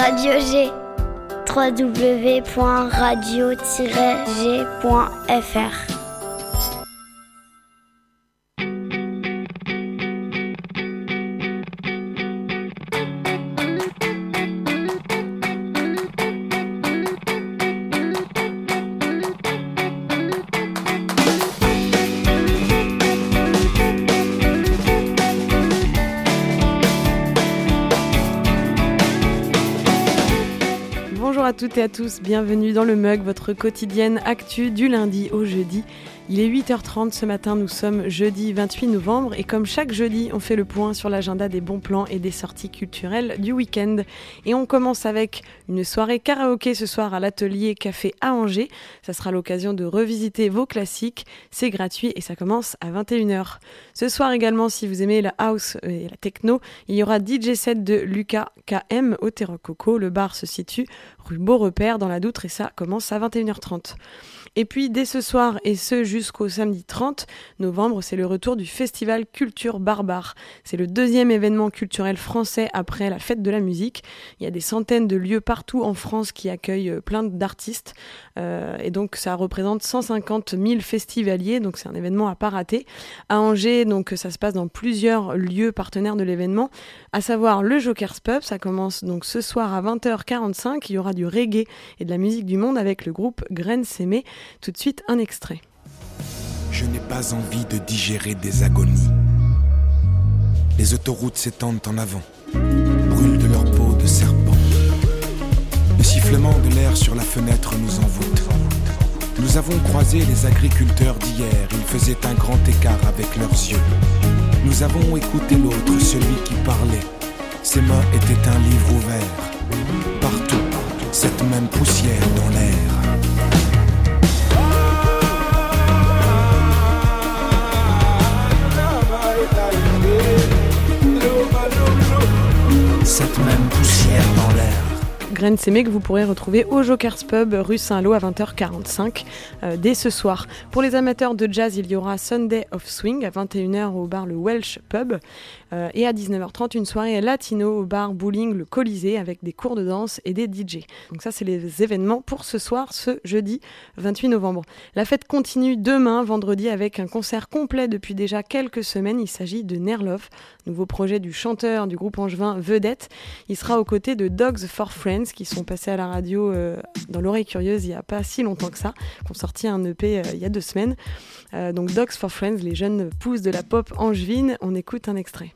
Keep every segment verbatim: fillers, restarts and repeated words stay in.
Radio G. w w w point radio tiret g point f r. Bonjour à toutes et à tous, bienvenue dans le Mug, votre quotidienne actu du lundi au jeudi. Il est huit heures trente ce matin, nous sommes jeudi vingt-huit novembre et comme chaque jeudi, on fait le point sur l'agenda des bons plans et des sorties culturelles du week-end. Et on commence avec une soirée karaoké ce soir à l'atelier Café à Angers. Ça sera l'occasion de revisiter vos classiques, c'est gratuit et ça commence à vingt et une heures. Ce soir également, si vous aimez la house et la techno, il y aura D J set de Lucas K M au Terroir Coco. Le bar se situe rue Beaurepaire dans la Doutre et ça commence à vingt et une heures trente. Et puis dès ce soir et ce jusqu'au samedi trente novembre, c'est le retour du festival Culture Barbare. C'est le deuxième événement culturel français après la fête de la musique. Il y a des centaines de lieux partout en France qui accueillent plein d'artistes euh, et donc ça représente cent cinquante mille festivaliers, donc c'est un événement à pas rater. À Angers, donc ça se passe dans plusieurs lieux partenaires de l'événement, à savoir le Joker's Pub. Ça commence donc ce soir à vingt heures quarante-cinq. Il y aura du reggae et de la musique du monde avec le groupe Graine Sémé. Tout de suite, un extrait. Je n'ai pas envie de digérer des agonies. Les autoroutes s'étendent en avant, brûlent de leur peau de serpent. Le sifflement de l'air sur la fenêtre nous envoûte. Nous avons croisé les agriculteurs d'hier, ils faisaient un grand écart avec leurs yeux. Nous avons écouté l'autre, celui qui parlait. Ses mains étaient un livre ouvert. Partout, cette même poussière dans l'air. Cette même poussière dans l'air. Graine Sémé que vous pourrez retrouver au Joker's Pub, rue Saint-Lô à vingt heures quarante-cinq euh, dès ce soir. Pour les amateurs de jazz, il y aura Sunday of Swing à vingt et une heures au bar le Welsh Pub euh, et à dix-neuf heures trente une soirée latino au bar Bowling le Colisée avec des cours de danse et des D J. Donc ça c'est les événements pour ce soir, ce jeudi vingt-huit novembre. La fête continue demain, vendredi, avec un concert complet depuis déjà quelques semaines. Il s'agit de Nerlov, nouveau projet du chanteur du groupe angevin Vedette. Il sera aux côtés de Dogs for Friends qui sont passés à la radio euh, dans l'oreille curieuse il n'y a pas si longtemps que ça, qui ont sorti un E P euh, il y a deux semaines. Euh, donc Dogs for Friends, les jeunes pousses de la pop angevine. On écoute un extrait.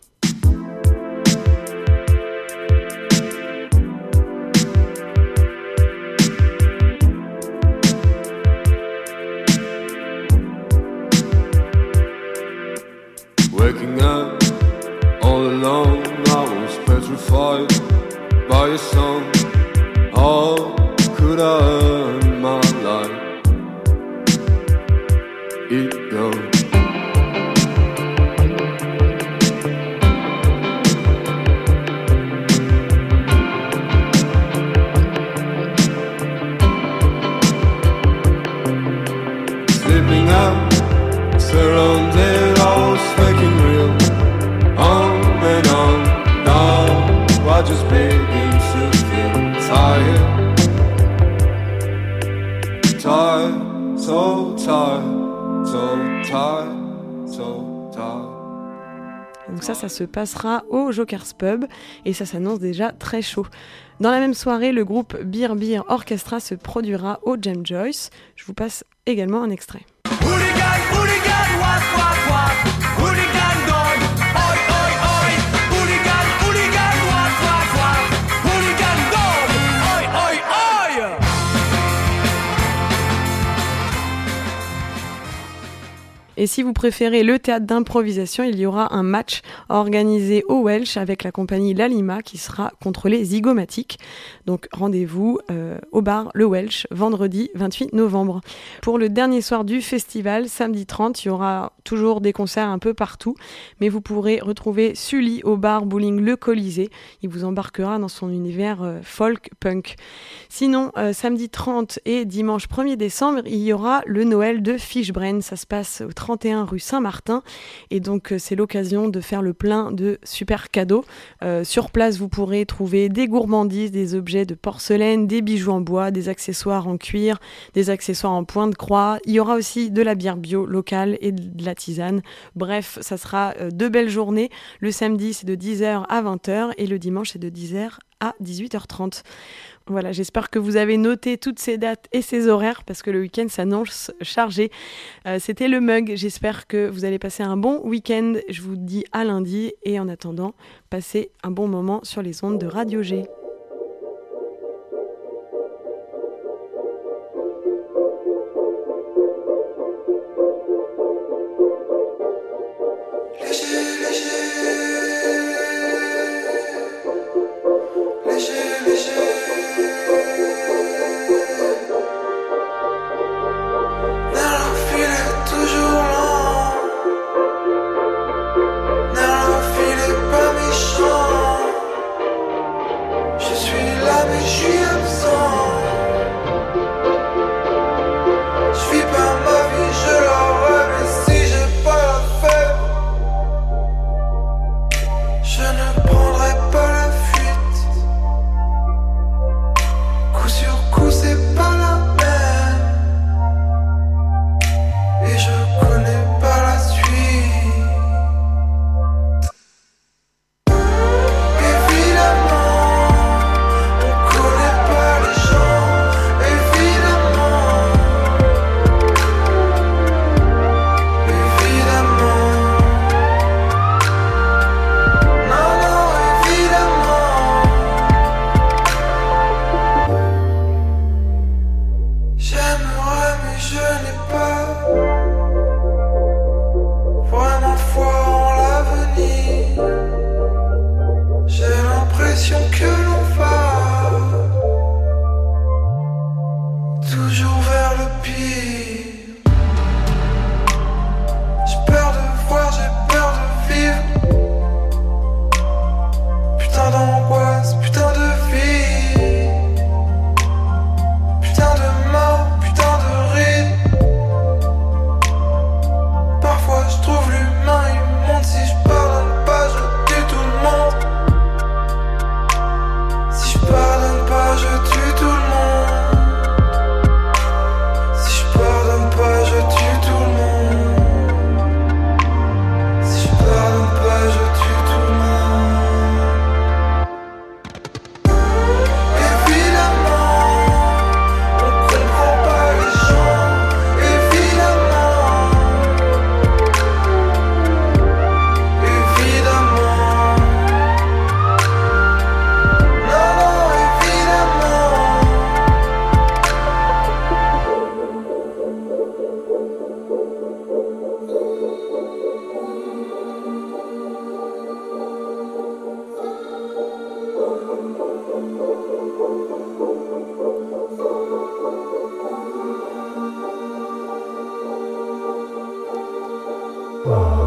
Waking up all alone, I was petrified by your song. How could I earn my life? It goes. Sleeping out, surrounded, I was faking real. On and on, now I just begin to feel tired, tired, so tired, so tired, so tired. Donc ça, ça se passera au Joker's Pub et ça s'annonce déjà très chaud. Dans la même soirée, le groupe Beer Beer Orchestra se produira au James Joyce. Je vous passe également un extrait. Hooligan, hooligan, what, what, what? Hooligan dog, oi, oi, oi. Hooligan, hooligan, what, what, what? Hooligan dog, oi, oi, oi. Et si vous préférez le théâtre d'improvisation, il y aura un match organisé au Welsh avec la compagnie Lalima qui sera contre les zygomatiques. Donc rendez-vous euh, au bar Le Welsh vendredi vingt-huit novembre. Pour le dernier soir du festival, samedi trente, il y aura toujours des concerts un peu partout, mais vous pourrez retrouver Sully au bar Bowling Le Colisée. Il vous embarquera dans son univers euh, folk punk. Sinon, euh, samedi trente et dimanche premier décembre, il y aura le Noël de Fishbrain. Ça se passe au trente trente et un rue Saint-Martin. Et donc, euh, c'est l'occasion de faire le plein de super cadeaux. Euh, sur place, vous pourrez trouver des gourmandises, des objets de porcelaine, des bijoux en bois, des accessoires en cuir, des accessoires en point de croix. Il y aura aussi de la bière bio locale et de la tisane. Bref, ça sera euh, deux belles journées. Le samedi, c'est de dix heures à vingt heures et le dimanche, c'est de dix heures à dix-huit heures trente. Voilà, j'espère que vous avez noté toutes ces dates et ces horaires parce que le week-end s'annonce chargé. Euh, c'était le Mug. J'espère que vous allez passer un bon week-end. Je vous dis à lundi et en attendant, passez un bon moment sur les ondes de Radio G. Wow.